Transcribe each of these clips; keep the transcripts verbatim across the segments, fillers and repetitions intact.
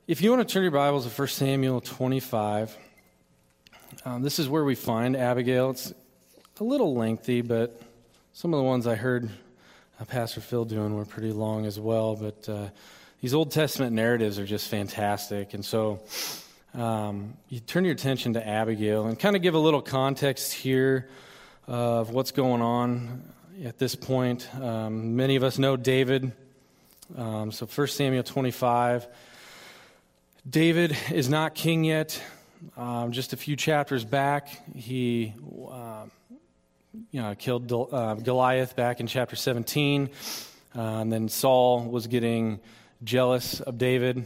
If you want to turn your Bibles to First Samuel twenty-five, um, this is where we find Abigail. It's a little lengthy, but some of the ones I heard uh, Pastor Phil doing were pretty long as well. But uh, these Old Testament narratives are just fantastic. And so um, you turn your attention to Abigail and kind of give a little context here of what's going on at this point. Um, many of us know David. Um, so First Samuel twenty-five. David is not king yet. Um, just a few chapters back, he uh, you know, killed uh, Goliath back in chapter seventeen. Uh, and then Saul was getting jealous of David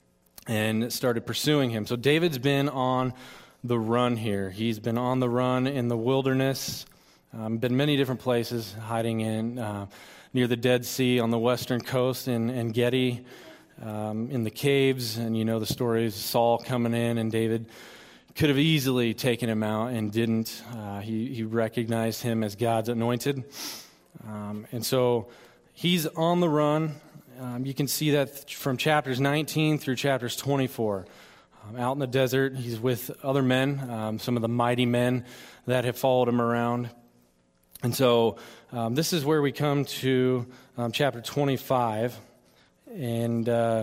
and started pursuing him. So David's been on the run here. He's been on the run in the wilderness, um, been many different places, hiding in uh, near the Dead Sea on the western coast in, in Gedi. Um, in the caves, and you know the stories, Saul coming in, and David could have easily taken him out and didn't. Uh, he, he recognized him as God's anointed. Um, and so he's on the run. Um, you can see that from chapters nineteen through chapters twenty-four. Um, out in the desert, he's with other men, um, some of the mighty men that have followed him around. And so um, this is where we come to um, chapter twenty-five. And, uh,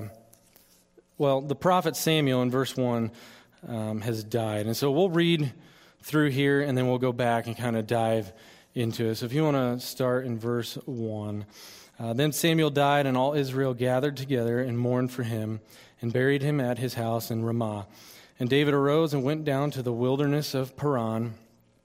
well, the prophet Samuel in verse one um, has died. And so we'll read through here, and then we'll go back and kind of dive into it. So if you want to start in verse one. Uh, then Samuel died, and all Israel gathered together and mourned for him, and buried him at his house in Ramah. And David arose and went down to the wilderness of Paran.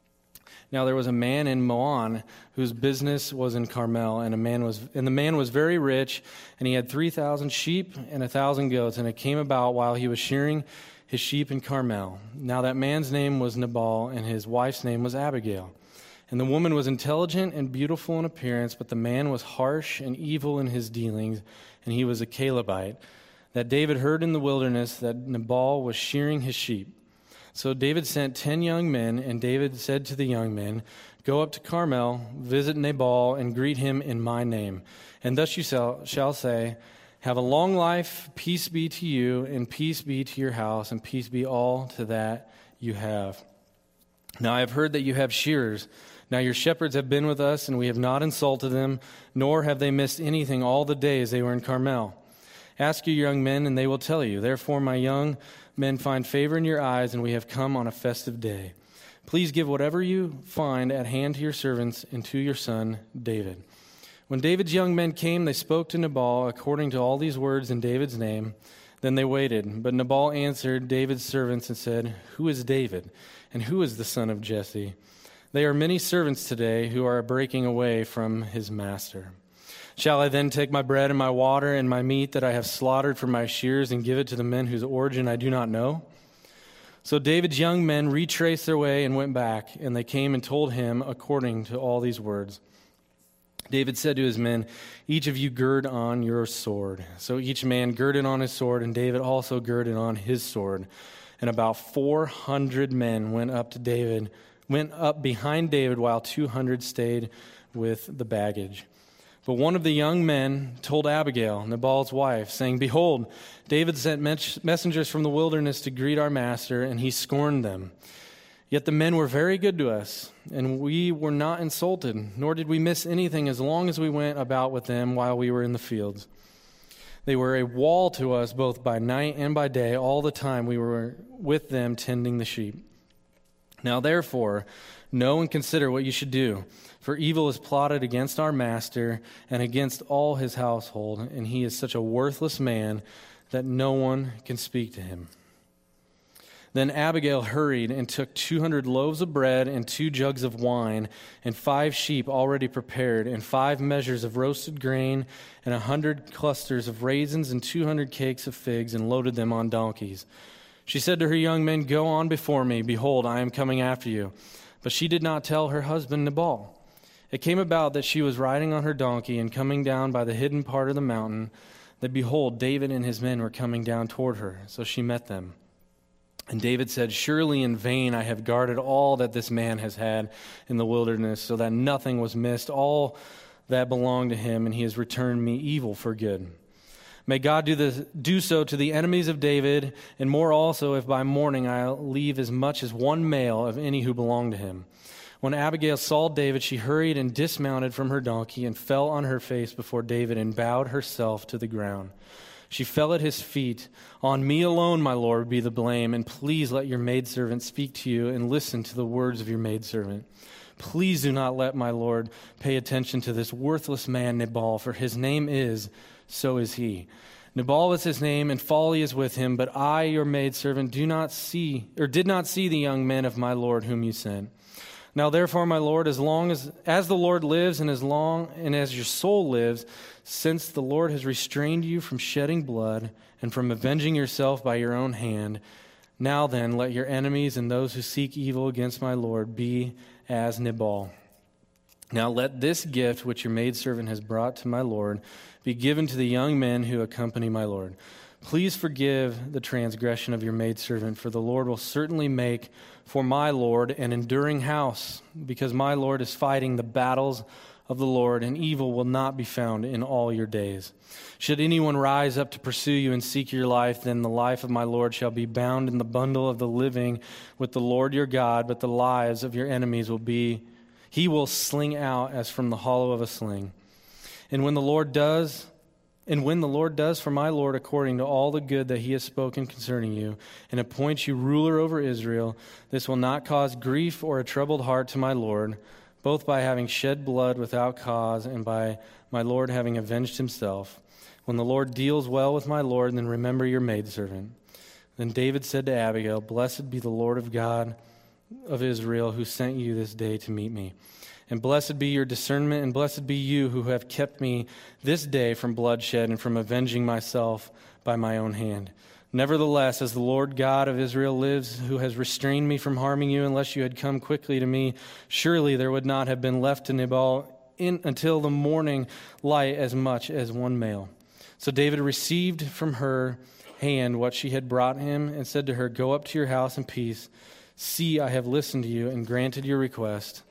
Now there was a man in Moan whose business was in Carmel, and a man was, and the man was very rich, and he had three thousand sheep and a thousand goats. And it came about while he was shearing his sheep in Carmel. Now that man's name was Nabal, and his wife's name was Abigail. And the woman was intelligent and beautiful in appearance, but the man was harsh and evil in his dealings, and he was a Calebite. That David heard in the wilderness that Nabal was shearing his sheep. So David sent ten young men, and David said to the young men, "Go up to Carmel, visit Nabal, and greet him in my name. And thus you shall, shall say, have a long life, peace be to you, and peace be to your house, and peace be all to that you have. Now I have heard that you have shearers. Now your shepherds have been with us, and we have not insulted them, nor have they missed anything all the days they were in Carmel. Ask your young men, and they will tell you. Therefore, my young men, find favor in your eyes, and we have come on a festive day. Please give whatever you find at hand to your servants and to your son David." When David's young men came, they spoke to Nabal according to all these words in David's name. Then they waited. But Nabal answered David's servants and said, "Who is David, and who is the son of Jesse? They are many servants today who are breaking away from his master. Shall I then take my bread and my water and my meat that I have slaughtered for my shears and give it to the men whose origin I do not know?" So David's young men retraced their way and went back, and they came and told him according to all these words. David said to his men, "Each of you gird on your sword." So each man girded on his sword, and David also girded on his sword. And about four hundred men went up to David, went up behind David, while two hundred stayed with the baggage. But one of the young men told Abigail, Nabal's wife, saying, "Behold, David sent messengers from the wilderness to greet our master, and he scorned them. Yet the men were very good to us, and we were not insulted, nor did we miss anything as long as we went about with them while we were in the fields. They were a wall to us both by night and by day, all the time we were with them tending the sheep. Now therefore, know and consider what you should do. For evil is plotted against our master and against all his household, and he is such a worthless man that no one can speak to him." Then Abigail hurried and took two hundred loaves of bread and two jugs of wine and five sheep already prepared and five measures of roasted grain and a hundred clusters of raisins and two hundred cakes of figs, and loaded them on donkeys. She said to her young men, "Go on before me. Behold, I am coming after you." But she did not tell her husband Nabal. It came about that she was riding on her donkey and coming down by the hidden part of the mountain, that behold, David and his men were coming down toward her. So she met them. And David said, "Surely in vain I have guarded all that this man has had in the wilderness, so that nothing was missed, all that belonged to him, and he has returned me evil for good. May God do this, do so to the enemies of David, and more also if by morning I leave as much as one male of any who belong to him." When Abigail saw David, she hurried and dismounted from her donkey and fell on her face before David and bowed herself to the ground. She fell at his feet. "On me alone, my lord, be the blame, and please let your maidservant speak to you and listen to the words of your maidservant. Please do not let my lord pay attention to this worthless man Nabal, for his name is, so is he. Nabal is his name, and folly is with him, but I, your maidservant, do not see, or did not see the young men of my lord whom you sent. Now therefore, my lord, as long as as the Lord lives, and as long and as your soul lives, since the Lord has restrained you from shedding blood and from avenging yourself by your own hand, now then let your enemies and those who seek evil against my lord be as Nabal. Now let this gift which your maidservant has brought to my lord be given to the young men who accompany my lord. Please forgive the transgression of your maidservant, for the Lord will certainly make for my Lord an enduring house, because my Lord is fighting the battles of the Lord, and evil will not be found in all your days. Should anyone rise up to pursue you and seek your life, then the life of my Lord shall be bound in the bundle of the living with the Lord your God, but the lives of your enemies will be, he will sling out as from the hollow of a sling. And when the Lord does... And when the Lord does for my Lord according to all the good that he has spoken concerning you, and appoints you ruler over Israel, this will not cause grief or a troubled heart to my Lord, both by having shed blood without cause and by my Lord having avenged himself. When the Lord deals well with my Lord, then remember your maidservant." Then David said to Abigail, "Blessed be the Lord of God of Israel, who sent you this day to meet me. And blessed be your discernment, and blessed be you who have kept me this day from bloodshed and from avenging myself by my own hand. Nevertheless, as the Lord God of Israel lives, who has restrained me from harming you, unless you had come quickly to me, surely there would not have been left to Nabal in, until the morning light as much as one male." So David received from her hand what she had brought him, and said to her, "Go up to your house in peace. See, I have listened to you and granted your request."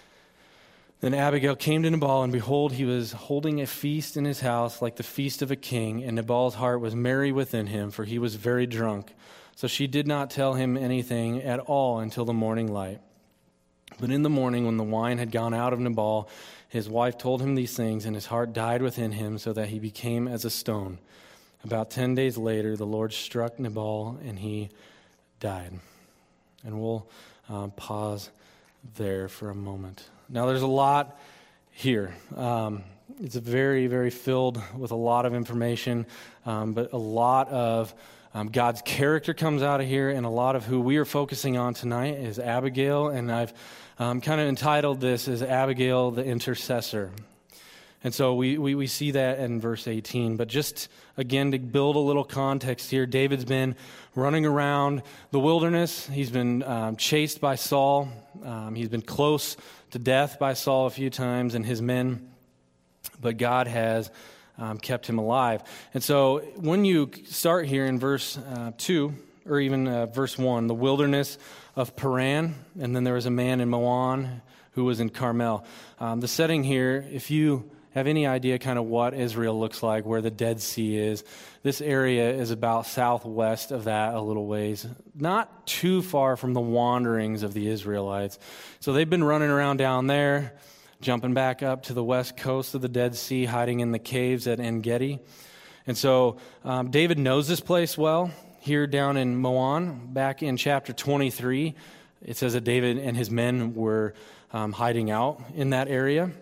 Then Abigail came to Nabal, and behold, he was holding a feast in his house like the feast of a king, and Nabal's heart was merry within him, for he was very drunk. So she did not tell him anything at all until the morning light. But in the morning, when the wine had gone out of Nabal, his wife told him these things, and his heart died within him, so that he became as a stone. About ten days later, the Lord struck Nabal, and he died. And we'll um, pause there for a moment. Now, there's a lot here. Um, it's a very, very filled with a lot of information, um, but a lot of um, God's character comes out of here, and a lot of who we are focusing on tonight is Abigail, and I've um, kind of entitled this as Abigail the Intercessor. And so we, we, we see that in verse eighteen. But just, again, to build a little context here, David's been running around the wilderness. He's been um, chased by Saul. Um, he's been close to death by Saul a few times and his men. But God has um, kept him alive. And so when you start here in verse uh, two, or even uh, verse one, the wilderness of Paran, and then there was a man in Moan who was in Carmel. Um, the setting here, if you have any idea kind of what Israel looks like, where the Dead Sea is, this area is about southwest of that a little ways, not too far from the wanderings of the Israelites. So they've been running around down there, jumping back up to the west coast of the Dead Sea, hiding in the caves at En-Gedi. And so um, David knows this place well. Here down in Moan, back in chapter twenty-three, it says that David and his men were um, hiding out in that area.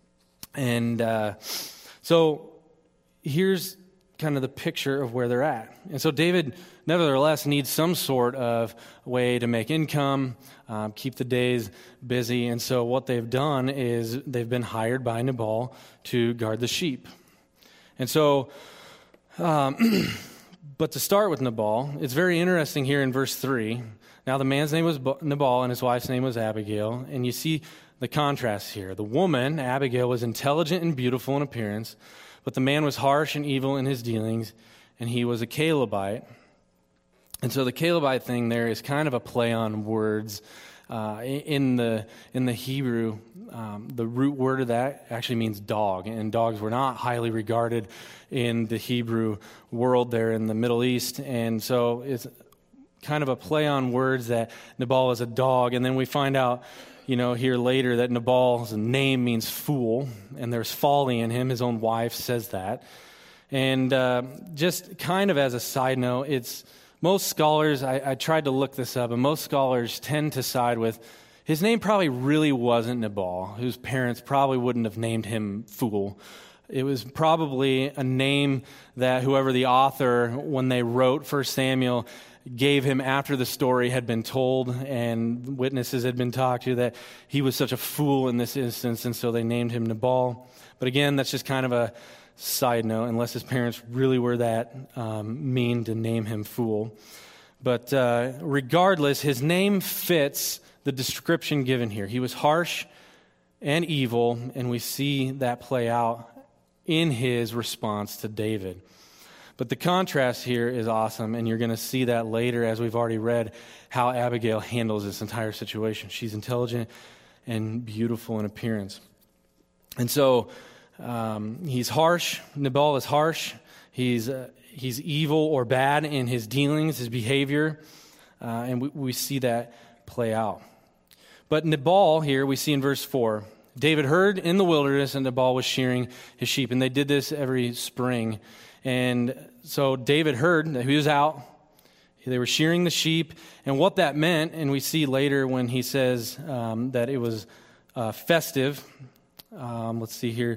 And uh, so here's kind of the picture of where they're at. And so David, nevertheless, needs some sort of way to make income, um, keep the days busy. And so what they've done is they've been hired by Nabal to guard the sheep. And so, um, but to start with Nabal, it's very interesting here in verse three. Now the man's name was Nabal and his wife's name was Abigail. And you see the contrast here. The woman, Abigail, was intelligent and beautiful in appearance, but the man was harsh and evil in his dealings, and he was a Calebite. And so the Calebite thing there is kind of a play on words. Uh, in the in the Hebrew, um, the root word of that actually means dog, and dogs were not highly regarded in the Hebrew world there in the Middle East, and so it's kind of a play on words that Nabal is a dog, and then we find out, you know, here later that Nabal's name means fool, and there's folly in him. His own wife says that, and uh, just kind of as a side note, it's. Most scholars, I, I tried to look this up, and most scholars tend to side with his name probably really wasn't Nabal, whose parents probably wouldn't have named him Fool. It was probably a name that whoever the author, when they wrote First Samuel, gave him after the story had been told and witnesses had been talked to, that he was such a fool in this instance, and so they named him Nabal. But again, that's just kind of a side note, unless his parents really were that um, mean to name him Fool. But uh, regardless, his name fits the description given here. He was harsh and evil, and we see that play out in his response to David. But the contrast here is awesome, and you're going to see that later, as we've already read, how Abigail handles this entire situation. She's intelligent and beautiful in appearance. And so Um, he's harsh. Nabal is harsh. He's uh, he's evil or bad in his dealings, his behavior, uh, and we, we see that play out. But Nabal here, we see in verse four, David heard in the wilderness and Nabal was shearing his sheep, and they did this every spring. And so David heard that he was out. They were shearing the sheep, and what that meant, and we see later when he says um, that it was uh, festive. Um, let's see here.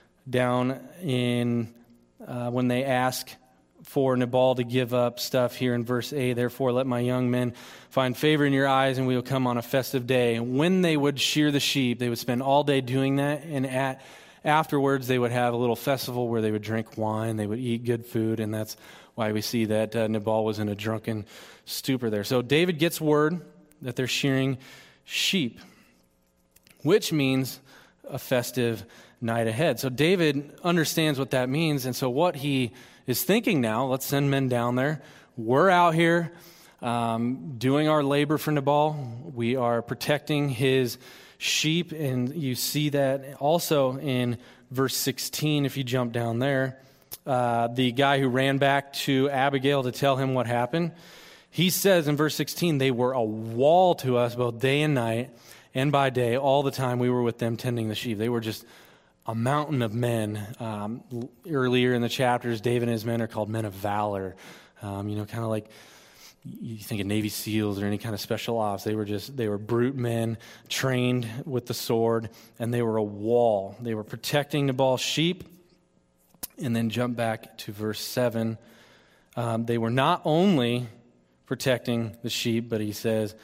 Down in uh, when they ask for Nabal to give up stuff here in verse eight, therefore let my young men find favor in your eyes and we will come on a festive day. When they would shear the sheep, they would spend all day doing that, and at afterwards they would have a little festival where they would drink wine, they would eat good food, and that's why we see that uh, Nabal was in a drunken stupor there. So David gets word that they're shearing sheep, which means a festive night ahead. So David understands what that means, and so what he is thinking now, let's send men down there. We're out here um, doing our labor for Nabal. We are protecting his sheep, and you see that also in verse sixteen, if you jump down there. Uh, the guy who ran back to Abigail to tell him what happened, he says in verse sixteen, they were a wall to us both day and night, and by day, all the time we were with them tending the sheep. They were just a mountain of men. Um, earlier in the chapters, David and his men are called men of valor. Um, you know, kind of like you think of Navy SEALs or any kind of special ops. They were just, they were brute men trained with the sword, and they were a wall. They were protecting Nabal's sheep. And then jump back to verse seven. Um, they were not only protecting the sheep, but he says,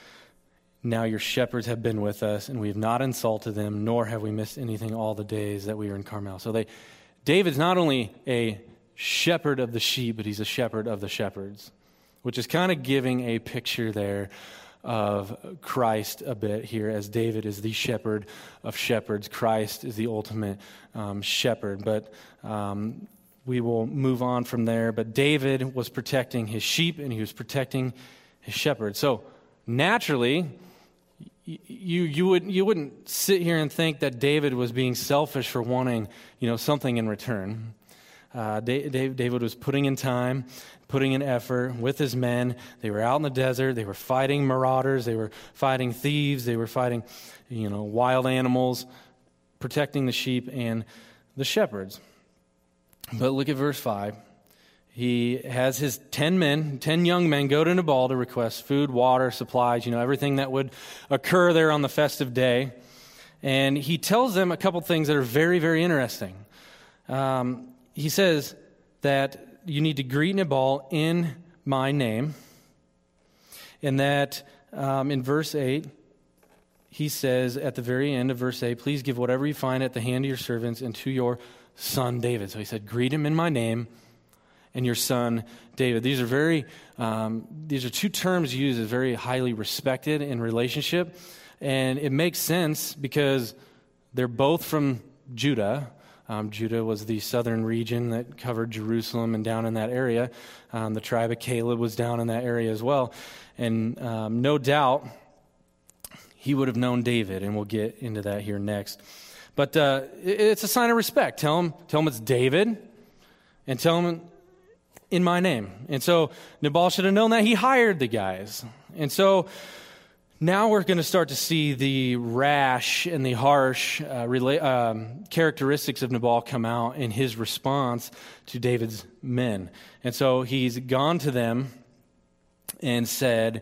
now your shepherds have been with us, and we have not insulted them, nor have we missed anything all the days that we were in Carmel. So they, David's not only a shepherd of the sheep, but he's a shepherd of the shepherds, which is kind of giving a picture there of Christ a bit here, as David is the shepherd of shepherds. Christ is the ultimate um, shepherd. But um, we will move on from there. But David was protecting his sheep, and he was protecting his shepherd. So naturally, you you would you wouldn't sit here and think that David was being selfish for wanting, you know, something in return. Uh, David was putting in time, putting in effort with his men. They were out in the desert. They were fighting marauders. They were fighting thieves. They were fighting, you know, wild animals, protecting the sheep and the shepherds. But look at verse five. He has his ten men, ten young men go to Nabal to request food, water, supplies, you know, everything that would occur there on the festive day. And he tells them a couple things that are very, very interesting. Um, he says that you need to greet Nabal in my name. And that um, in verse eight, he says at the very end of verse eight, please give whatever you find at the hand of your servants and to your son David. So he said, greet him in my name. And your son, David. These are very, um, these are two terms used as very highly respected in relationship. And it makes sense because they're both from Judah. Um, Judah was the southern region that covered Jerusalem and down in that area. Um, the tribe of Caleb was down in that area as well. And um, no doubt he would have known David, and we'll get into that here next. But uh, it's a sign of respect. Tell him, tell him it's David, and tell him in my name. And so Nabal should have known that. He hired the guys. And so now we're going to start to see the rash and the harsh uh, rela- um, characteristics of Nabal come out in his response to David's men. And so he's gone to them and said,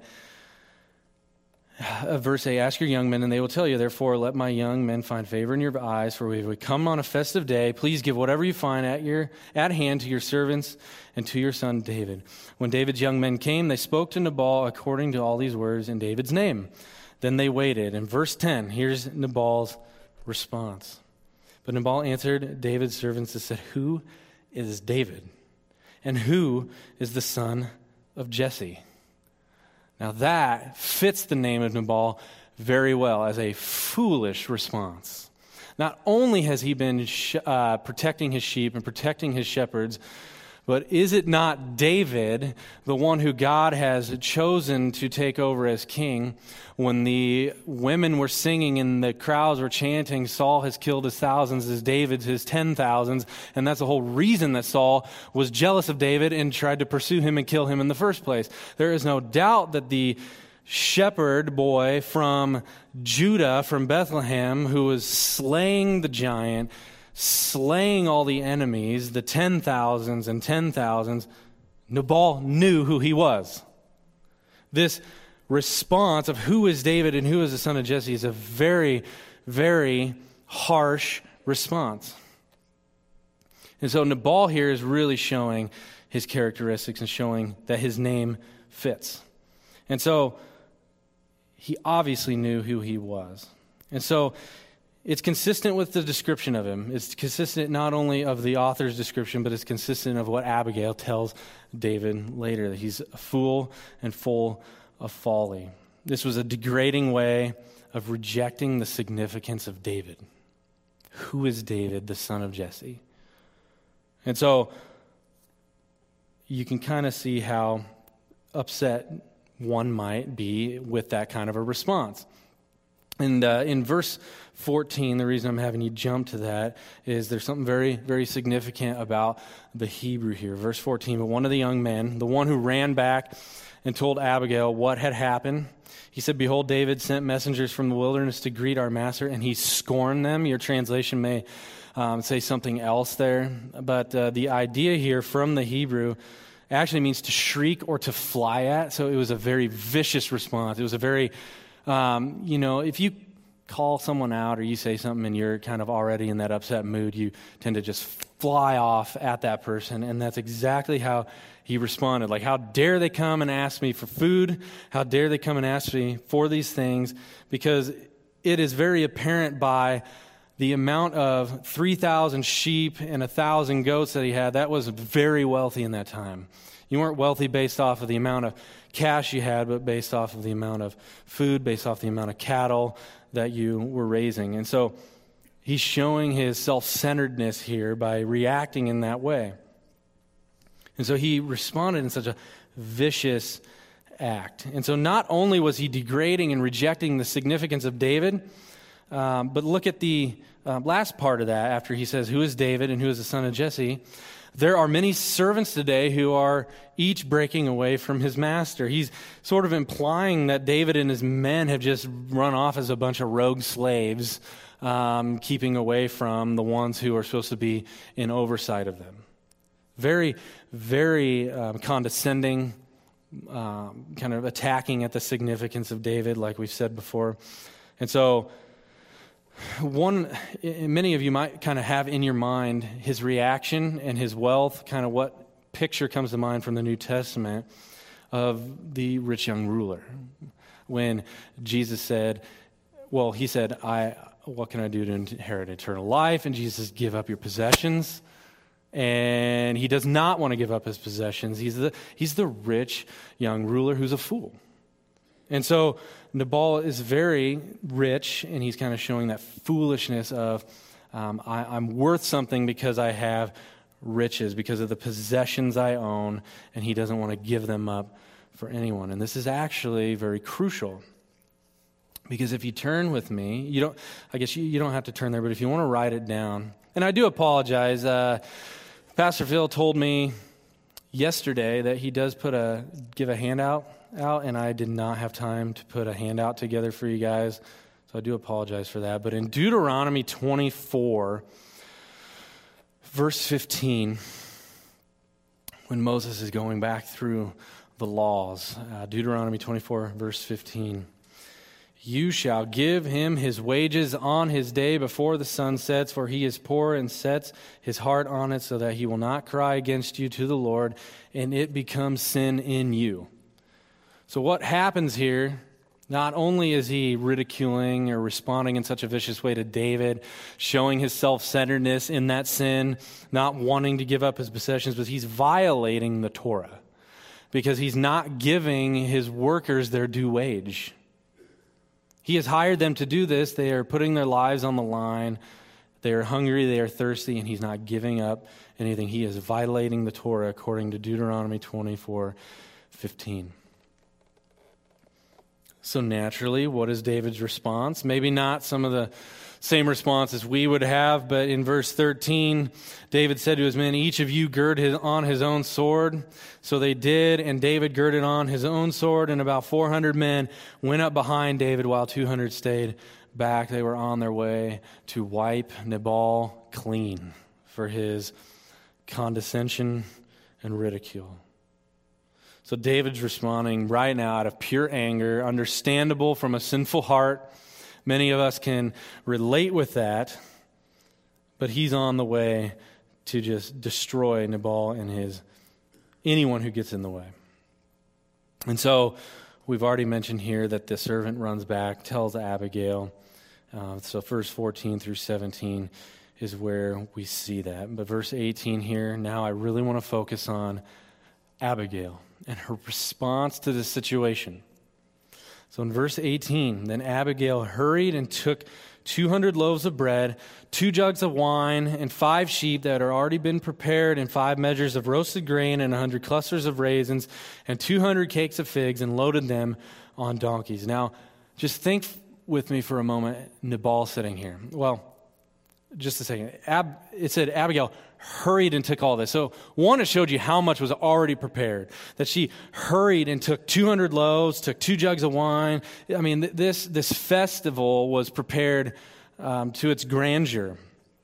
uh, verse eight, ask your young men, and they will tell you, therefore, let my young men find favor in your eyes, for we we come on a festive day. Please give whatever you find at your at hand to your servants and to your son David. When David's young men came, they spoke to Nabal according to all these words in David's name. Then they waited. In verse ten, here's Nabal's response. But Nabal answered David's servants and said, who is David? And who is the son of Jesse? Now that fits the name of Nabal very well as a foolish response. Not only has he been sh- uh, protecting his sheep and protecting his shepherds, but is it not David, the one who God has chosen to take over as king? When the women were singing and the crowds were chanting, Saul has killed his thousands, as David's his ten thousands. And that's the whole reason that Saul was jealous of David and tried to pursue him and kill him in the first place. There is no doubt that the shepherd boy from Judah, from Bethlehem, who was slaying the giant, slaying all the enemies, the ten thousands and ten thousands, Nabal knew who he was. This response of who is David and who is the son of Jesse is a very, very harsh response. And so Nabal here is really showing his characteristics and showing that his name fits. And so he obviously knew who he was. And so it's consistent with the description of him. It's consistent not only of the author's description, but it's consistent of what Abigail tells David later, that he's a fool and full of folly. This was a degrading way of rejecting the significance of David. Who is David, the son of Jesse? And so you can kind of see how upset one might be with that kind of a response. And uh, in verse fourteen, the reason I'm having you jump to that is there's something very, very significant about the Hebrew here. Verse fourteen, but one of the young men, the one who ran back and told Abigail what had happened, he said, behold, David sent messengers from the wilderness to greet our master, and he scorned them. Your translation may um, say something else there, but uh, the idea here from the Hebrew actually means to shriek or to fly at, so it was a very vicious response. It was a very Um, you know, if you call someone out or you say something and you're kind of already in that upset mood, you tend to just fly off at that person. And that's exactly how he responded. Like, how dare they come and ask me for food? How dare they come and ask me for these things? Because it is very apparent by the amount of three thousand sheep and one thousand goats that he had. That was very wealthy in that time. You weren't wealthy based off of the amount of cash you had, but based off of the amount of food, based off the amount of cattle that you were raising. And so he's showing his self-centeredness here by reacting in that way. And so he responded in such a vicious act. And so not only was he degrading and rejecting the significance of David, um, but look at the uh, last part of that after he says, who is David and who is the son of Jesse? There are many servants today who are each breaking away from his master. He's sort of implying that David and his men have just run off as a bunch of rogue slaves, um, keeping away from the ones who are supposed to be in oversight of them. Very, very um, condescending, um, kind of attacking at the significance of David, like we've said before. And so One, many of you might kind of have in your mind his reaction and his wealth, kind of what picture comes to mind from the New Testament of the rich young ruler. When Jesus said, well, he said, I, what can I do to inherit eternal life? And Jesus, give up your possessions. And he does not want to give up his possessions. He's the, he's the rich young ruler who's a fool. And so Nabal is very rich, and he's kind of showing that foolishness of, um, I, I'm worth something because I have riches, because of the possessions I own, and he doesn't want to give them up for anyone. And this is actually very crucial, Because if you turn with me, you don't, I guess you, you don't have to turn there, but if you want to write it down, and I do apologize, uh, Pastor Phil told me yesterday that he does put a, give a handout out, and I did not have time to put a handout together for you guys, so I do apologize for that. But in Deuteronomy twenty-four, verse fifteen, when Moses is going back through the laws, uh, Deuteronomy twenty-four, verse fifteen, you shall give him his wages on his day before the sun sets, for he is poor and sets his heart on it, so that he will not cry against you to the Lord, and it becomes sin in you. So what happens here, not only is he ridiculing or responding in such a vicious way to David, showing his self-centeredness in that sin, not wanting to give up his possessions, but he's violating the Torah because he's not giving his workers their due wage. He has hired them to do this. They are putting their lives on the line. They are hungry, they are thirsty, and he's not giving up anything. He is violating the Torah according to Deuteronomy twenty-four fifteen. So naturally, what is David's response? Maybe not some of the same responses we would have, but in verse thirteen, David said to his men, each of you gird his, on his own sword. So they did, and David girded on his own sword, and about four hundred men went up behind David while two hundred stayed back. They were on their way to wipe Nabal clean for his condescension and ridicule. So David's responding right now out of pure anger, understandable from a sinful heart. Many of us can relate with that, but he's on the way to just destroy Nabal and his anyone who gets in the way. And so we've already mentioned here that the servant runs back, tells Abigail. Uh, so verse fourteen through seventeen is where we see that. But verse eighteen here, now I really want to focus on Abigail and her response to this situation. So in verse eighteen, then Abigail hurried and took two hundred loaves of bread, two jugs of wine, and five sheep that had already been prepared, and five measures of roasted grain, and a hundred clusters of raisins, and two hundred cakes of figs, and loaded them on donkeys. Now, just think with me for a moment, Nabal sitting here. Well, just a second. Ab, it said Abigail hurried and took all this. So one, it showed you how much was already prepared. That she hurried and took two hundred loaves, took two jugs of wine. I mean, th- this this festival was prepared um, to its grandeur.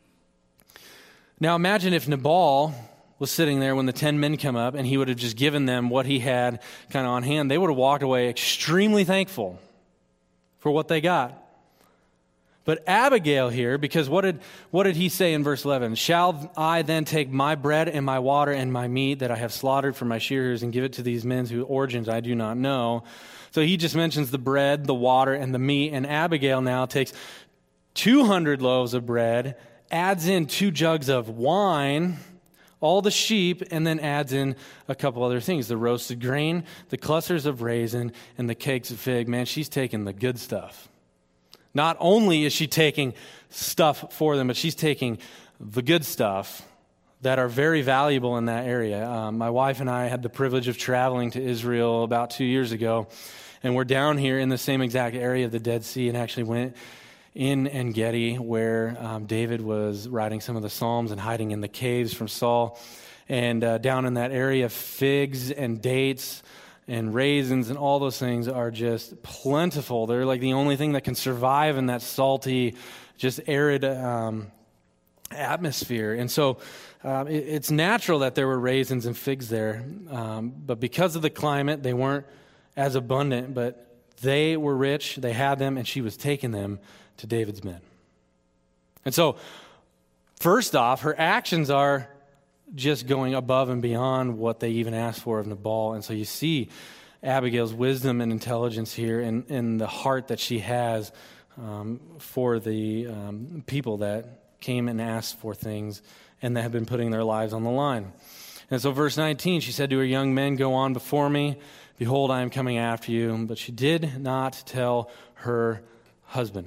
Now imagine if Nabal was sitting there when the ten men come up and he would have just given them what he had kind of on hand. They would have walked away extremely thankful for what they got. But Abigail here, because what did what did he say in verse eleven? Shall I then take my bread and my water and my meat that I have slaughtered for my shearers and give it to these men whose origins I do not know? So he just mentions the bread, the water, and the meat. And Abigail now takes two hundred loaves of bread, adds in two jugs of wine, all the sheep, and then adds in a couple other things. The roasted grain, the clusters of raisin, and the cakes of fig. Man, she's taking the good stuff. Not only is she taking stuff for them, but she's taking the good stuff that are very valuable in that area. Um, my wife and I had the privilege of traveling to Israel about two years ago, and we're down here in the same exact area of the Dead Sea, and actually went in En-Gedi where um, David was writing some of the Psalms and hiding in the caves from Saul. And uh, down in that area, figs and dates and raisins and all those things are just plentiful. They're like the only thing that can survive in that salty, just arid um, atmosphere. And so um, it, it's natural that there were raisins and figs there. Um, but because of the climate, they weren't as abundant. But they were rich, they had them, and she was taking them to David's men. And so, first off, her actions are just going above and beyond what they even asked for of Nabal. And so you see Abigail's wisdom and intelligence here, and, and the heart that she has um, for the um, people that came and asked for things and that have been putting their lives on the line. And so verse nineteen, she said to her young men, go on before me. Behold, I am coming after you. But she did not tell her husband.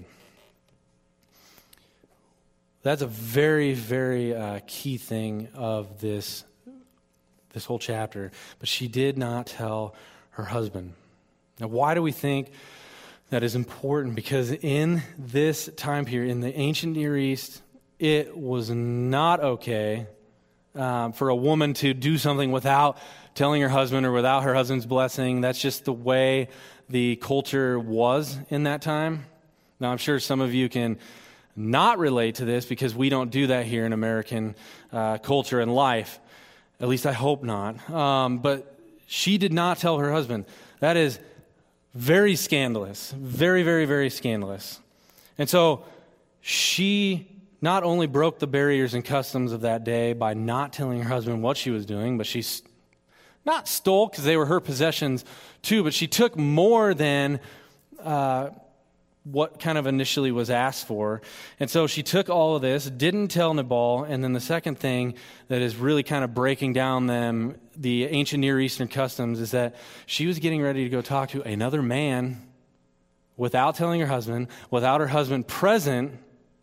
That's a very, very uh, key thing of this this whole chapter. But she did not tell her husband. Now, why do we think that is important, because in this time period, in the ancient Near East, it was not okay um, for a woman to do something without telling her husband or without her husband's blessing. That's just the way the culture was in that time. Now, I'm sure some of you can not relate to this because we don't do that here in American uh, culture and life. At least I hope not. Um, but she did not tell her husband. That is very scandalous. Very, very, very scandalous. And so she not only broke the barriers and customs of that day by not telling her husband what she was doing, but she not stole, because they were her possessions too, but she took more than uh, what kind of initially was asked for. And so she took all of this, didn't tell Nabal, and then the second thing that is really kind of breaking down them, the ancient Near Eastern customs, is that she was getting ready to go talk to another man without telling her husband, without her husband present,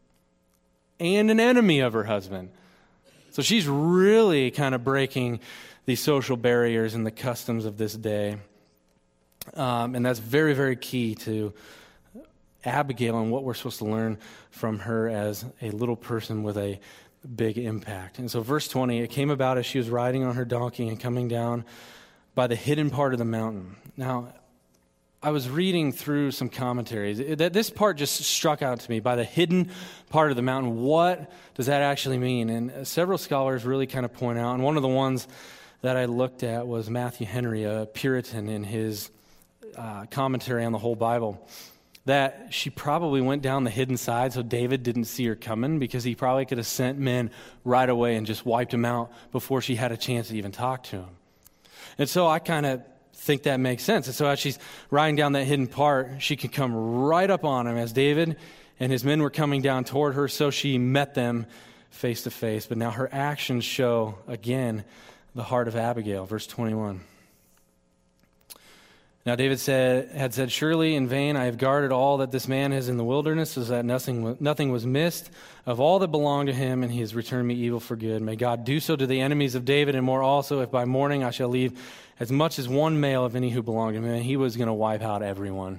and an enemy of her husband. So she's really kind of breaking the social barriers and the customs of this day. Um, and that's very, very key to Abigail and what we're supposed to learn from her as a little person with a big impact. And so verse twenty, it came about as she was riding on her donkey and coming down by the hidden part of the mountain. Now, I was reading through some commentaries. That this part just struck out to me, by the hidden part of the mountain. What does that actually mean? And several scholars really kind of point out, and one of the ones that I looked at was Matthew Henry, a Puritan, in his uh, commentary on the whole Bible, that she probably went down the hidden side so David didn't see her coming, because he probably could have sent men right away and just wiped him out before she had a chance to even talk to him. And so I kind of think that makes sense. And so as she's riding down that hidden part, she can come right up on him as David and his men were coming down toward her, so she met them face to face. But now her actions show, again, the heart of Abigail. Verse twenty-one. Now David said, had said, "Surely in vain I have guarded all that this man is in the wilderness, so that nothing, nothing was missed of all that belonged to him, and he has returned me evil for good. May God do so to the enemies of David, and more also, if by morning I shall leave as much as one male of any who belong to him." And he was going to wipe out everyone.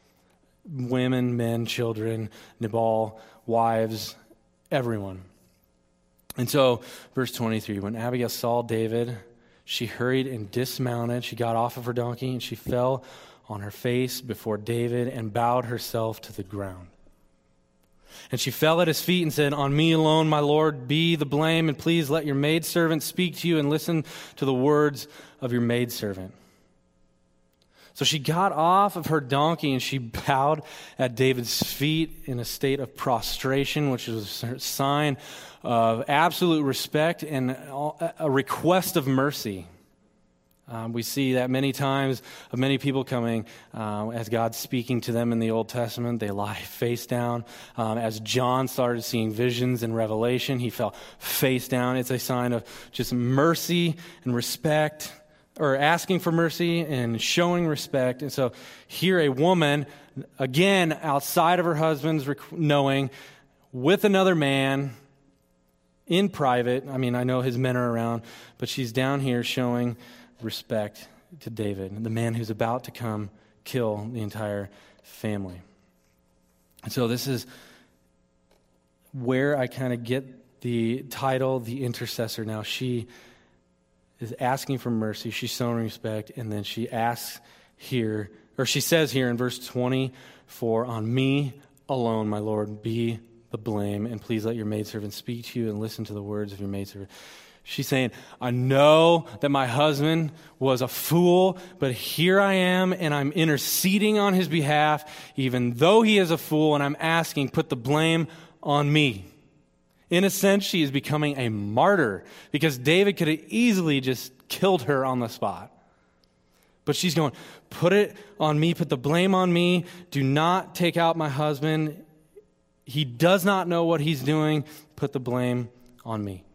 Women, men, children, Nabal, wives, everyone. And so, verse twenty-three, when Abigail saw David, she hurried and dismounted. She got off of her donkey, and she fell on her face before David and bowed herself to the ground. And she fell at his feet and said, "On me alone, my Lord, be the blame, and please let your maidservant speak to you, and listen to the words of your maidservant." So she got off of her donkey and she bowed at David's feet in a state of prostration, which is a sign of absolute respect and a request of mercy. Um, we see that many times of many people coming uh, as God's speaking to them in the Old Testament. They lie face down. Um, as John started seeing visions and revelation, he fell face down. It's a sign of just mercy and respect, or asking for mercy and showing respect. And so here a woman, again, outside of her husband's rec- knowing, with another man in private. I mean, I know his men are around, but she's down here showing respect to David, the man who's about to come kill the entire family. And so this is where I kind of get the title, the intercessor. Now she is asking for mercy. She's showing respect, and then she asks here, or she says here in verse twenty-four, "On me alone, my Lord, be the blame, and please let your maidservant speak to you and listen to the words of your maidservant." She's saying, I know that my husband was a fool, but here I am, and I'm interceding on his behalf, even though he is a fool, and I'm asking, put the blame on me. In a sense, she is becoming a martyr, because David could have easily just killed her on the spot. But she's going, put it on me, put the blame on me. Do not take out my husband. He does not know what he's doing. Put the blame on me.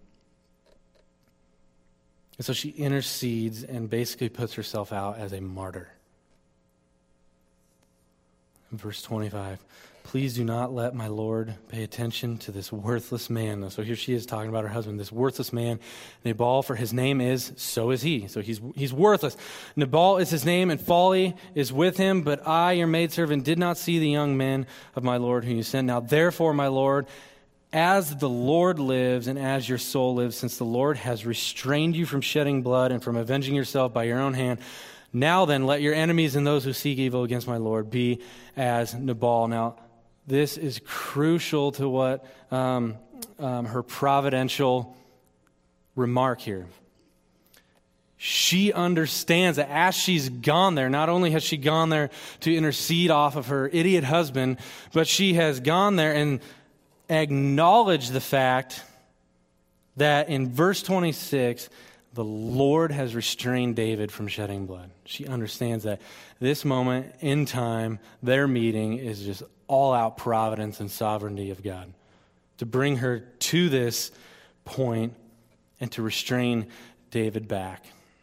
And so she intercedes and basically puts herself out as a martyr. In verse twenty-five, please do not let my Lord pay attention to this worthless man. So here she is talking about her husband, this worthless man, Nabal, for his name is, so is he. So he's he's worthless. Nabal is his name, and folly is with him. But I, your maidservant, did not see the young men of my Lord whom you sent. Now therefore, my Lord, as the Lord lives and as your soul lives, since the Lord has restrained you from shedding blood and from avenging yourself by your own hand, now then, let your enemies and those who seek evil against my Lord be as Nabal. Now, this is crucial to what um, um, her providential remark here. She understands that as she's gone there, not only has she gone there to intercede off of her idiot husband, but she has gone there and acknowledged the fact that in verse twenty-six, the Lord has restrained David from shedding blood. She understands that this moment in time, their meeting is just all-out providence and sovereignty of God to bring her to this point and to restrain David back.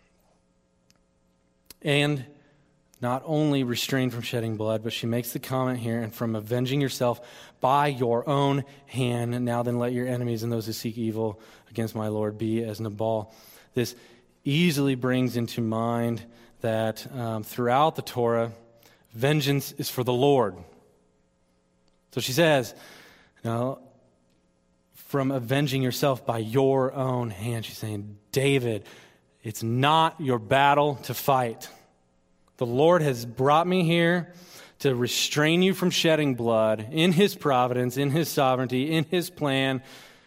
And not only restrained from shedding blood, but she makes the comment here, and from avenging yourself by your own hand. And now then let your enemies and those who seek evil against my Lord be as Nabal. This easily brings into mind that um, throughout the Torah, vengeance is for the Lord. So she says, now, from avenging yourself by your own hand, she's saying, David, it's not your battle to fight. The Lord has brought me here to restrain you from shedding blood in his providence, in his sovereignty, in his plan.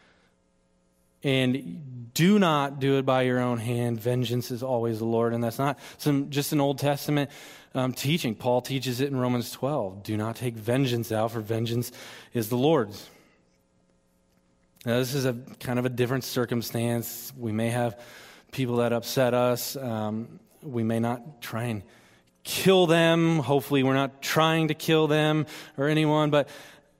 And do not do it by your own hand. Vengeance is always the Lord. And that's not some just an Old Testament um, teaching. Paul teaches it in Romans twelve. Do not take vengeance out, for vengeance is the Lord's. Now, this is a kind of a different circumstance. We may have people that upset us. Um, we may not try and kill them. Hopefully we're not trying to kill them or anyone, but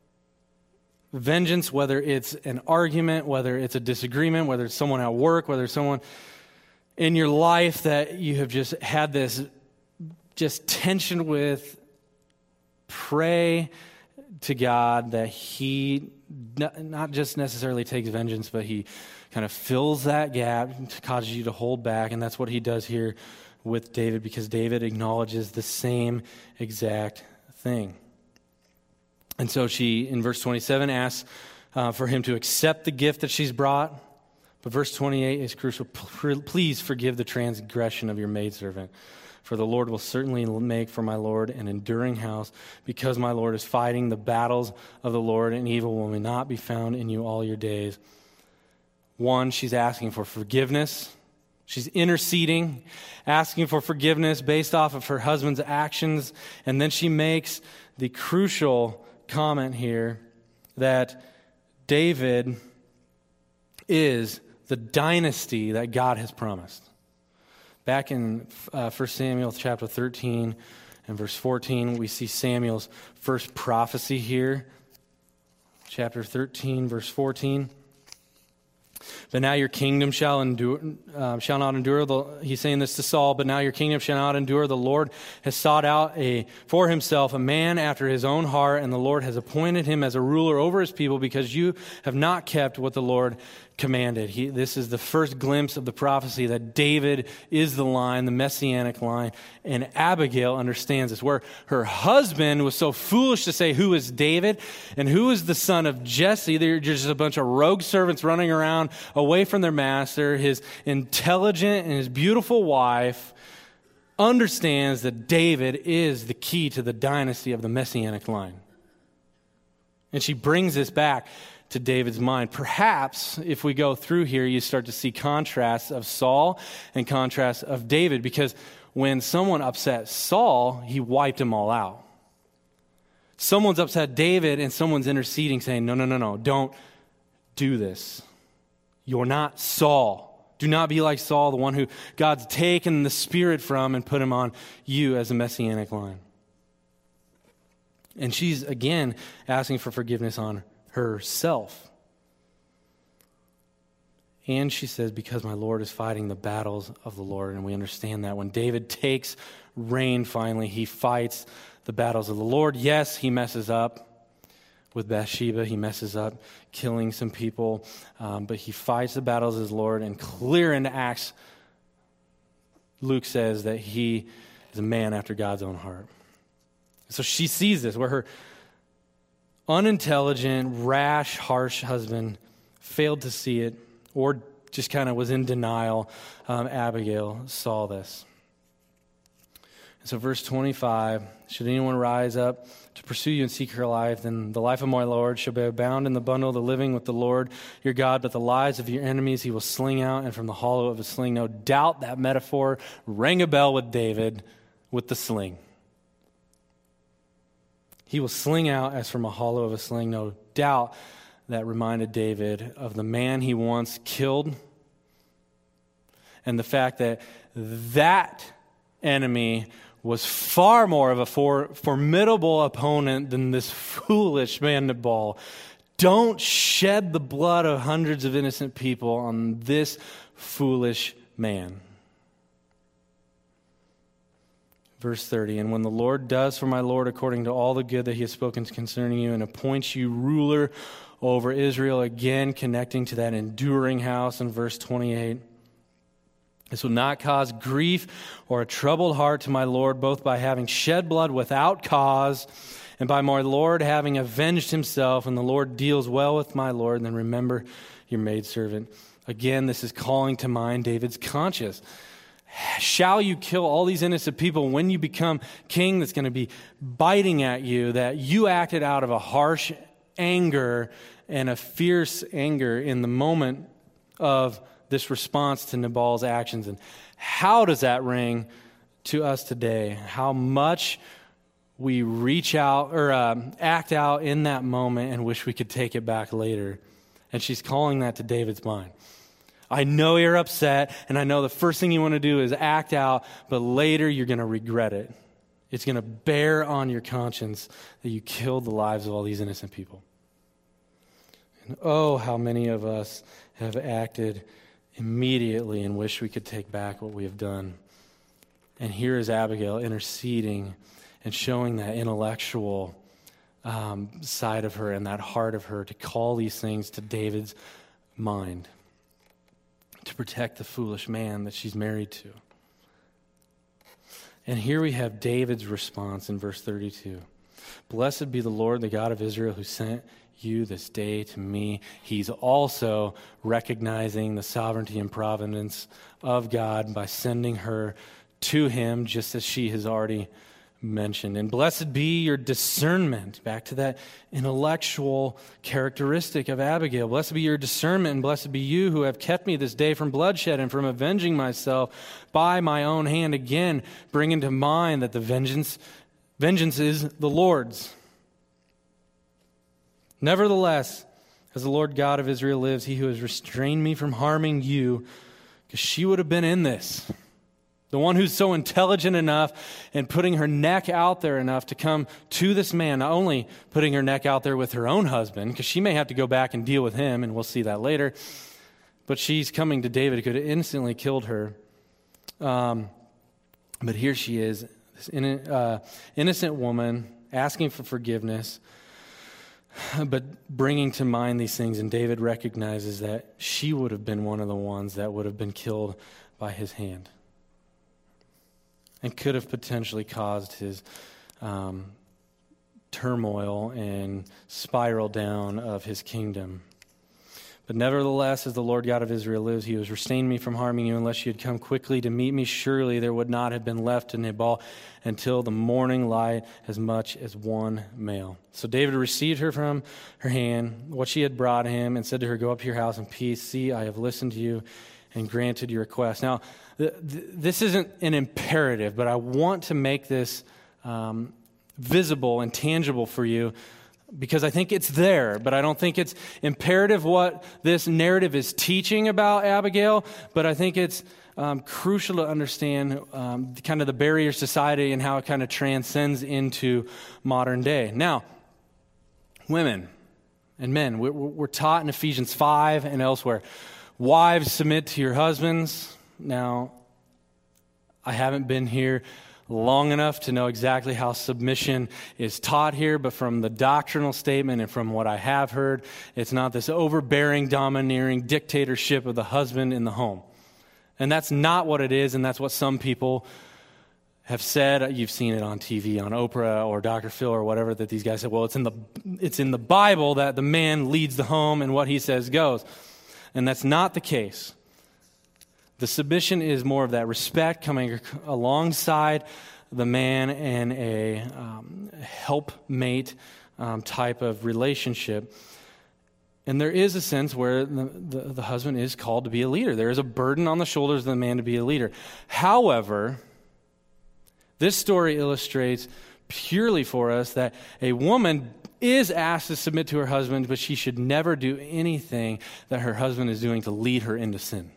vengeance, whether it's an argument, whether it's a disagreement, whether it's someone at work, whether it's someone in your life that you have just had this just tension with, pray to God that he not just necessarily takes vengeance, but he kind of fills that gap, causes you to hold back, and that's what he does here with David, because David acknowledges the same exact thing. And so she, in verse twenty-seven, asks uh, for him to accept the gift that she's brought. But verse twenty-eight is crucial. Please forgive the transgression of your maidservant, for the Lord will certainly make for my Lord an enduring house, because my Lord is fighting the battles of the Lord, and evil will not be found in you all your days. One, she's asking for forgiveness. She's interceding, asking for forgiveness based off of her husband's actions. And then she makes the crucial comment here that David is the dynasty that God has promised. Back in uh, First Samuel chapter thirteen and verse fourteen, we see Samuel's first prophecy here. Chapter thirteen, verse fourteen. But now your kingdom shall endure, uh, shall not endure. The, he's saying this to Saul. But now your kingdom shall not endure. The Lord has sought out a for himself a man after his own heart, and the Lord has appointed him as a ruler over his people, because you have not kept what the Lord commanded. He, this is the first glimpse of the prophecy that David is the line, the messianic line, and Abigail understands this. Where her husband was so foolish to say, who is David and who is the son of Jesse? They're just a bunch of rogue servants running around away from their master. His intelligent and his beautiful wife understands that David is the key to the dynasty of the messianic line. And she brings this back to David's mind. Perhaps if we go through here, you start to see contrasts of Saul and contrasts of David, because when someone upset Saul, he wiped them all out. Someone's upset David and someone's interceding, saying, no, no, no, no, don't do this. You're not Saul. Do not be like Saul, the one who God's taken the Spirit from and put him on you as a messianic line. And she's, again, asking for forgiveness on herself. And she says, because my Lord is fighting the battles of the Lord. And we understand that when David takes reign finally, he fights the battles of the Lord. Yes, he messes up with Bathsheba. He messes up killing some people, um, but he fights the battles of his Lord, and clear in Acts, Luke says that he is a man after God's own heart. So she sees this, where her unintelligent, rash, harsh husband failed to see it, or just kind of was in denial. Um, Abigail saw this. So verse twenty-five, should anyone rise up to pursue you and seek her life, then the life of my Lord shall be bound in the bundle of the living with the Lord your God, but the lives of your enemies he will sling out, and from the hollow of his sling. No doubt that metaphor rang a bell with David with the sling. He will sling out as from a hollow of a sling. No doubt that reminded David of the man he once killed, and the fact that that enemy was far more of a for, formidable opponent than this foolish man, Nabal. Don't shed the blood of hundreds of innocent people on this foolish man. Verse thirty, and when the Lord does for my Lord according to all the good that he has spoken concerning you, and appoints you ruler over Israel, again connecting to that enduring house in verse twenty-eight, this will not cause grief or a troubled heart to my Lord, both by having shed blood without cause, and by my Lord having avenged himself, and the Lord deals well with my Lord, then remember your maidservant. Again, this is calling to mind David's conscience. Shall you kill all these innocent people when you become king that's going to be biting at you, that you acted out of a harsh anger and a fierce anger in the moment of this response to Nabal's actions? And how does that ring to us today? How much we reach out or uh, act out in that moment and wish we could take it back later. And she's calling that to David's mind. I know you're upset, and I know the first thing you want to do is act out, but later you're going to regret it. It's going to bear on your conscience that you killed the lives of all these innocent people. And oh, how many of us have acted immediately and wish we could take back what we have done. And here is Abigail interceding and showing that intellectual um, side of her and that heart of her to call these things to David's mind, to protect the foolish man that she's married to. And here we have David's response in verse thirty-two. Blessed be the Lord, the God of Israel, who sent you this day to me. He's also recognizing the sovereignty and providence of God by sending her to him, just as she has already mentioned. And blessed be your discernment, back to that intellectual characteristic of Abigail. Blessed be your discernment, and blessed be you who have kept me this day from bloodshed and from avenging myself by my own hand. Again, bringing to mind that the vengeance, vengeance is the Lord's. Nevertheless, as the Lord God of Israel lives, he who has restrained me from harming you, because she would have been in this. The one who's so intelligent enough and putting her neck out there enough to come to this man, not only putting her neck out there with her own husband, because she may have to go back and deal with him, and we'll see that later, but she's coming to David, who could have instantly killed her. Um, but here she is, this in, uh, innocent woman, asking for forgiveness, but bringing to mind these things, and David recognizes that she would have been one of the ones that would have been killed by his hand and could have potentially caused his um, turmoil and spiral down of his kingdom. But nevertheless, as the Lord God of Israel lives, he has restrained me from harming you unless you had come quickly to meet me. Surely there would not have been left to Nabal until the morning light as much as one male. So David received her from her hand, what she had brought him, and said to her, go up to your house in peace. See, I have listened to you and granted your request. Now, th- th- this isn't an imperative, but I want to make this um, visible and tangible for you, because I think it's there, but I don't think it's imperative what this narrative is teaching about Abigail, but I think it's um, crucial to understand um, kind of the barrier society and how it kind of transcends into modern day. Now, women and men, we're, we're taught in Ephesians five and elsewhere, wives, submit to your husbands. Now, I haven't been here long enough to know exactly how submission is taught here, but from the doctrinal statement and from what I have heard, it's not this overbearing, domineering dictatorship of the husband in the home. And that's not what it is, and that's what some people have said. You've seen it on T V, on Oprah or Doctor Phil or whatever, that these guys said, well, it's in the it's in the Bible that the man leads the home and what he says goes. And that's not the case. The submission is more of that respect coming alongside the man and a um, helpmate um, type of relationship. And there is a sense where the, the, the husband is called to be a leader. There is a burden on the shoulders of the man to be a leader. However, this story illustrates purely for us that a woman is asked to submit to her husband, but she should never do anything that her husband is doing to lead her into sin.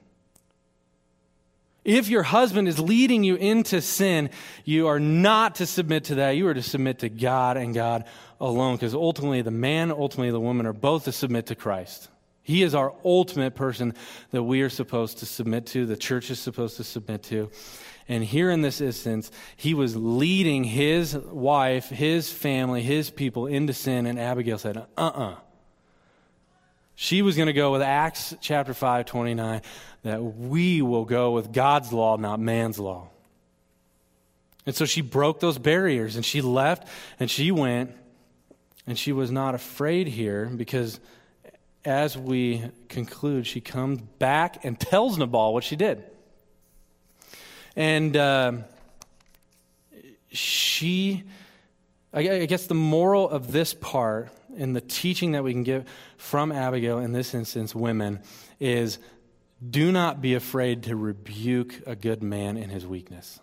If your husband is leading you into sin, you are not to submit to that. You are to submit to God and God alone, because ultimately the man, ultimately the woman are both to submit to Christ. He is our ultimate person that we are supposed to submit to, the church is supposed to submit to. And here in this instance, he was leading his wife, his family, his people into sin, and Abigail said, uh-uh. She was going to go with Acts chapter five, twenty-nine, that we will go with God's law, not man's law. And so she broke those barriers, and she left, and she went, and she was not afraid here, because as we conclude, she comes back and tells Nabal what she did. And uh, she, I guess the moral of this part and the teaching that we can get from Abigail, in this instance, women, is do not be afraid to rebuke a good man in his weakness.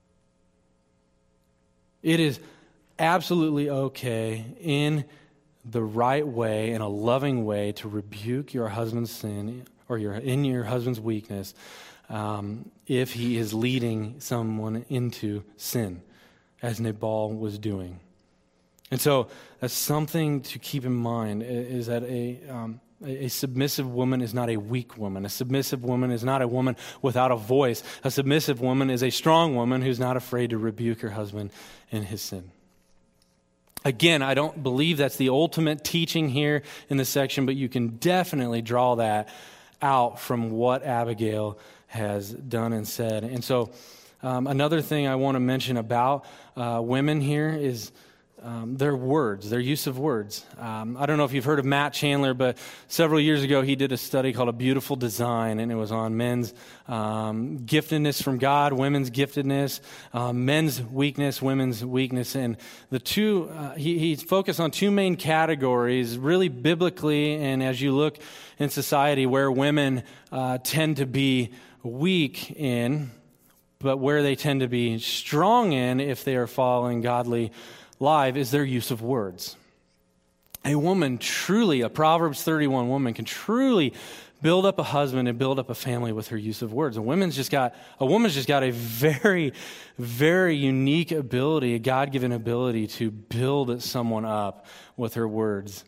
It is absolutely okay in the right way, in a loving way, to rebuke your husband's sin or your in your husband's weakness um, if he is leading someone into sin, as Nabal was doing. And so that's something to keep in mind, is that a, um, a submissive woman is not a weak woman. A submissive woman is not a woman without a voice. A submissive woman is a strong woman who's not afraid to rebuke her husband in his sin. Again, I don't believe that's the ultimate teaching here in this section, but you can definitely draw that out from what Abigail has done and said. And so um, another thing I want to mention about uh, women here is Um, their words, their use of words. Um, I don't know if you've heard of Matt Chandler, but several years ago he did a study called A Beautiful Design, and it was on men's um, giftedness from God, women's giftedness, um, men's weakness, women's weakness. And the two, uh, he, he focused on two main categories, really biblically, and as you look in society where women uh, tend to be weak in, but where they tend to be strong in if they are following godly life, is their use of words. A woman truly, a Proverbs thirty-one woman can truly build up a husband and build up a family with her use of words. A woman's just got a woman's just got a very, very unique ability, a God-given ability to build someone up with her words.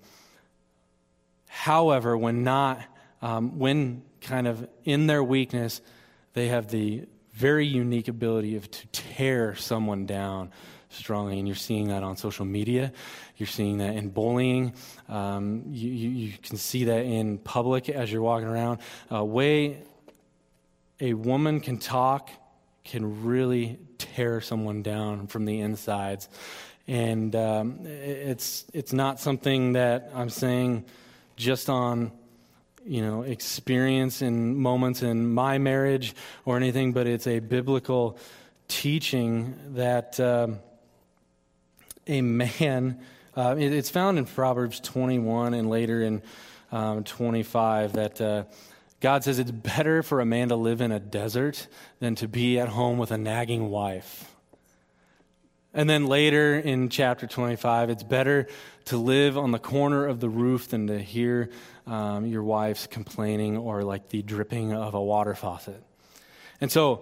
However, when not, um, when kind of in their weakness, they have the very unique ability of to tear someone down strongly, and you're seeing that on social media. You're seeing that in bullying. Um, you, you, you can see that in public as you're walking around. A way a woman can talk can really tear someone down from the insides. And um, it's it's not something that I'm saying just on, you know, experience and moments in my marriage or anything, but it's a biblical teaching that um, a man, uh, it, it's found in Proverbs twenty-one and later in um, twenty-five, that uh, God says it's better for a man to live in a desert than to be at home with a nagging wife. And then later in chapter twenty-five, it's better to live on the corner of the roof than to hear um, your wife's complaining or like the dripping of a water faucet. And so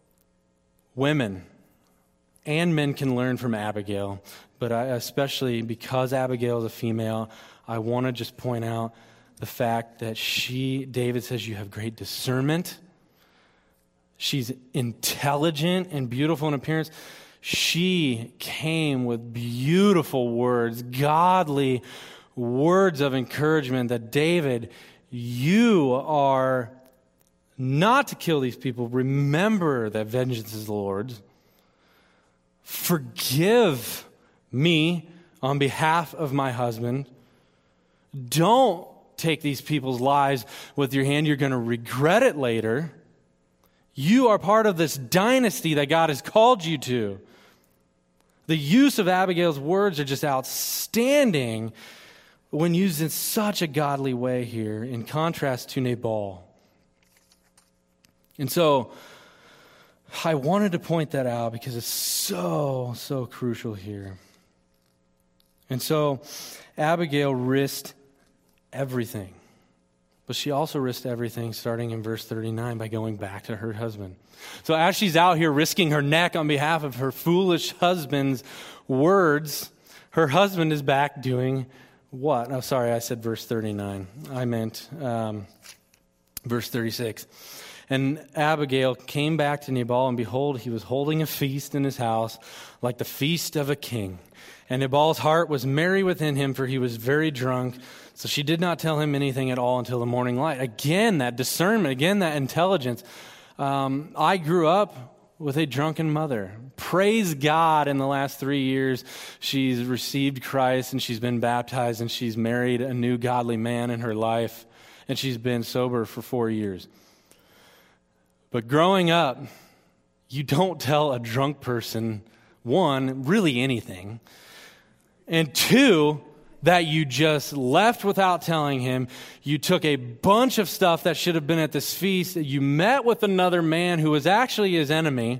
women and men can learn from Abigail, but I, especially because Abigail is a female, I want to just point out the fact that she, David says, you have great discernment. She's intelligent and beautiful in appearance. she came with beautiful words, godly words of encouragement that, David, you are not to kill these people. Remember that vengeance is the Lord's. Forgive me on behalf of my husband. Don't take these people's lives with your hand. You're going to regret it later. You are part of this dynasty that God has called you to. The use of Abigail's words are just outstanding when used in such a godly way here, in contrast to Nabal. And so, I wanted to point that out because it's so, so crucial here. And so, Abigail risked everything. But she also risked everything starting in verse thirty-nine by going back to her husband. So as she's out here risking her neck on behalf of her foolish husband's words, her husband is back doing what? Oh, sorry, I said verse thirty-nine. I meant um, verse thirty-six. And Abigail came back to Nabal, and behold, he was holding a feast in his house, like the feast of a king. And Nabal's heart was merry within him, for he was very drunk. So she did not tell him anything at all until the morning light. Again, that discernment, again, that intelligence. Um, I grew up with a drunken mother. Praise God, in the last three years, she's received Christ, and she's been baptized, and she's married a new godly man in her life, and she's been sober for four years. But growing up, you don't tell a drunk person, one, really anything, and two, that you just left without telling him. You took a bunch of stuff that should have been at this feast. You met with another man who was actually his enemy.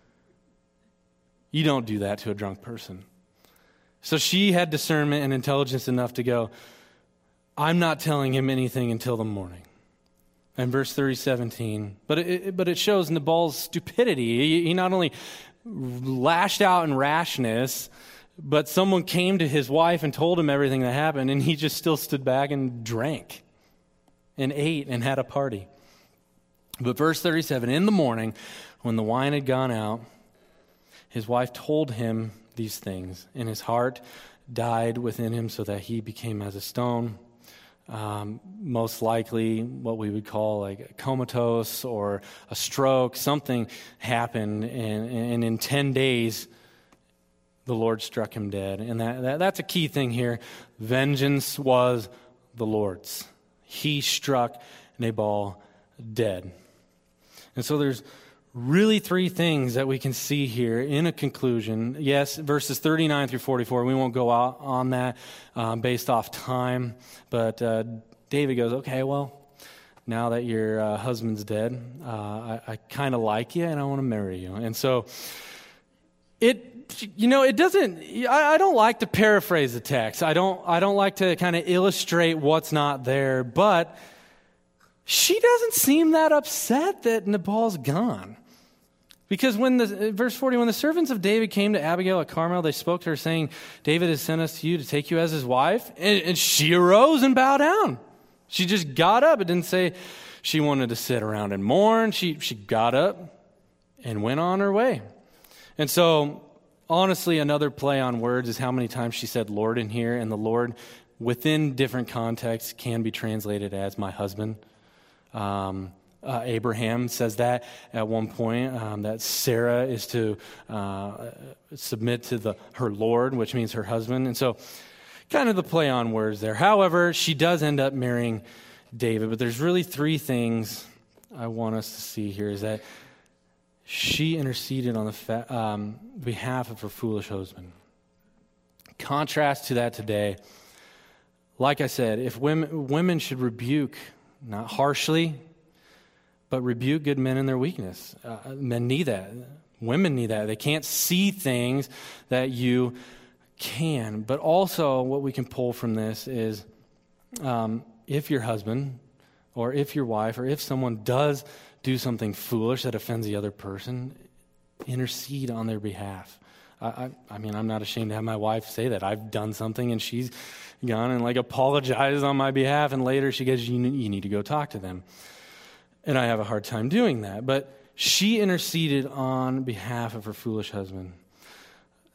You don't do that to a drunk person. So she had discernment and intelligence enough to go, I'm not telling him anything until the morning. And verse thirty, seventeen, but it, but it shows Nabal's stupidity. He, he not only lashed out in rashness, but someone came to his wife and told him everything that happened, and he just still stood back and drank and ate and had a party. But verse thirty-seven, in the morning, when the wine had gone out, his wife told him these things, and his heart died within him so that he became as a stone. Um, most likely what we would call like a comatose or a stroke. Something happened, and, and in ten days, the Lord struck him dead. And that, that that's a key thing here. Vengeance was the Lord's. He struck Nabal dead. And so there's really three things that we can see here in a conclusion. Yes, verses thirty-nine through forty-four. We won't go out on that um, based off time. But uh, David goes, okay, well, now that your uh, husband's dead, uh, I, I kind of like you and I want to marry you. And so it, you know, it doesn't, I, I don't like to paraphrase the text. I don't, I don't like to kind of illustrate what's not there. But she doesn't seem that upset that Nabal's gone. Because when the, verse forty, when the servants of David came to Abigail at Carmel, they spoke to her saying, David has sent us to you to take you as his wife. And, and she arose and bowed down. She just got up. It didn't say she wanted to sit around and mourn. She, she got up and went on her way. And so, honestly, another play on words is how many times she said Lord in here. And the Lord, within different contexts, can be translated as my husband. Um Uh, Abraham says that at one point, um, that Sarah is to uh, submit to the her Lord, which means her husband. And so kind of the play on words there. However, she does end up marrying David. But there's really three things I want us to see here is that she interceded on the fa- um, behalf of her foolish husband. Contrast to that today, like I said, if women, women should rebuke, not harshly, but rebuke good men in their weakness. Uh, men need that. Women need that. They can't see things that you can. But also what we can pull from this is um, if your husband or if your wife or if someone does do something foolish that offends the other person, intercede on their behalf. I, I, I mean, I'm not ashamed to have my wife say that. I've done something and she's gone and like apologized on my behalf, and later she goes, you, you need to go talk to them. And I have a hard time doing that. But she interceded on behalf of her foolish husband.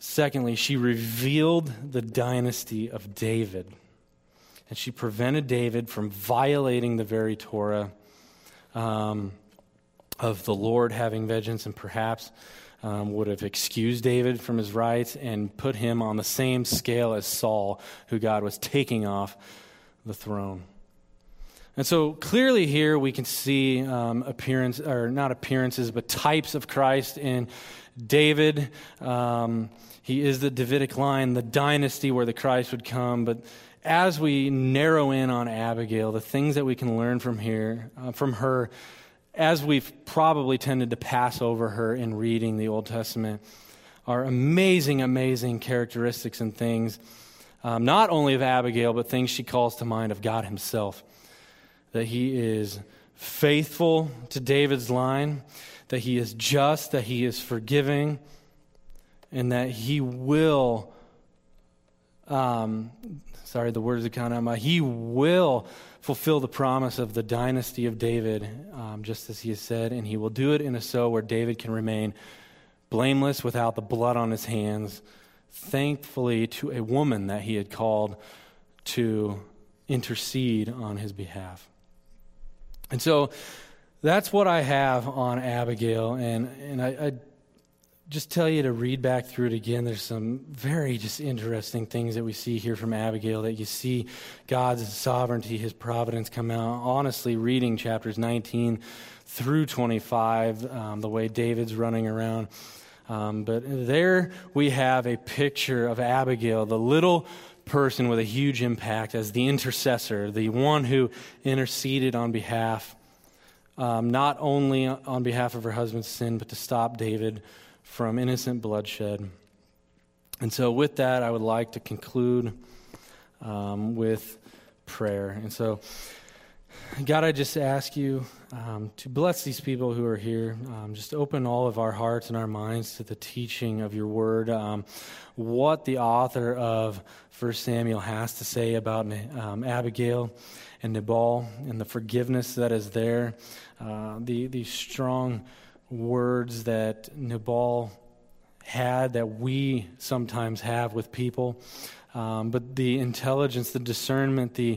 Secondly, she revealed the dynasty of David. And she prevented David from violating the very Torah um, of the Lord having vengeance, and perhaps um, would have excused David from his rights and put him on the same scale as Saul, who God was taking off the throne. And so clearly here we can see um, appearance, or not appearances, but types of Christ in David. Um, he is the Davidic line, the dynasty where the Christ would come. But as we narrow in on Abigail, the things that we can learn from here, uh, from her, as we've probably tended to pass over her in reading the Old Testament, are amazing, amazing characteristics and things, um, not only of Abigail, but things she calls to mind of God himself. That he is faithful to David's line, that he is just, that he is forgiving, and that he will, um, sorry, the words are kind of, he will fulfill the promise of the dynasty of David, um, just as he has said, and he will do it in a so where David can remain blameless without the blood on his hands, thankfully to a woman that he had called to intercede on his behalf. And so that's what I have on Abigail, and, and I, I just tell you to read back through it again. There's some very just interesting things that we see here from Abigail, that you see God's sovereignty, his providence come out. Honestly, reading chapters nineteen through twenty-five, um, the way David's running around. Um, but there we have a picture of Abigail, the little person with a huge impact as the intercessor, the one who interceded on behalf, um, not only on behalf of her husband's sin, but to stop David from innocent bloodshed. And so with that, I would like to conclude um, with prayer. And so, God, I just ask you um, to bless these people who are here. Um, just open all of our hearts and our minds to the teaching of your word. Um, what the author of First Samuel has to say about um, Abigail and Nabal and the forgiveness that is there. Uh, the, the strong words that Nabal had that we sometimes have with people. Um, but the intelligence, the discernment, the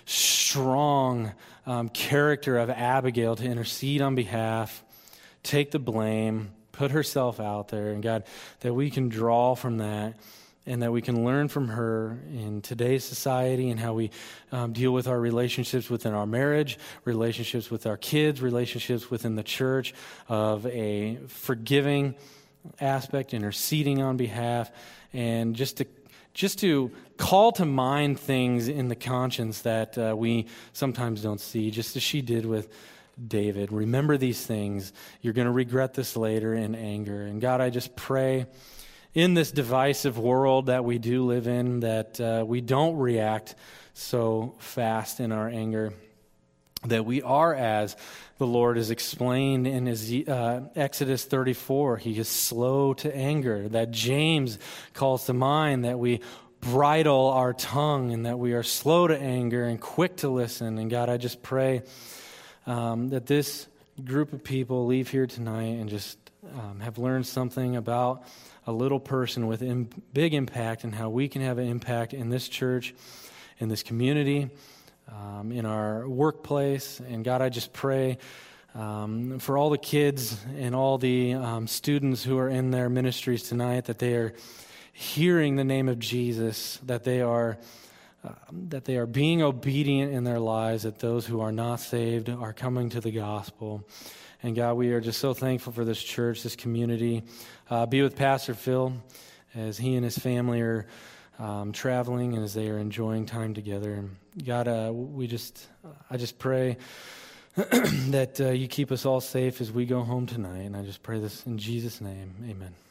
strong um, character of Abigail to intercede on behalf, take the blame, put herself out there, and God, that we can draw from that and that we can learn from her in today's society and how we um, deal with our relationships within our marriage, relationships with our kids, relationships within the church, of a forgiving aspect, interceding on behalf, and just to just to call to mind things in the conscience that uh, we sometimes don't see, just as she did with David. Remember these things. You're going to regret this later in anger. And God, I just pray in this divisive world that we do live in, that uh, we don't react so fast in our anger, that we are, as the Lord is explained in his, uh, Exodus thirty-four, he is slow to anger, that James calls to mind that we bridle our tongue and that we are slow to anger and quick to listen. And God, I just pray um, that this group of people leave here tonight and just um, have learned something about a little person with im- big impact, and how we can have an impact in this church, in this community, Um, in our workplace. And God, I just pray um, for all the kids and all the um, students who are in their ministries tonight, that they are hearing the name of Jesus, that they are uh, that they are being obedient in their lives, that those who are not saved are coming to the gospel. And God, we are just so thankful for this church, this community. Uh, be with Pastor Phil as he and his family are Um, traveling and as they are enjoying time together. God, uh, we just, I just pray that uh, you keep us all safe as we go home tonight. And I just pray this in Jesus' name. Amen.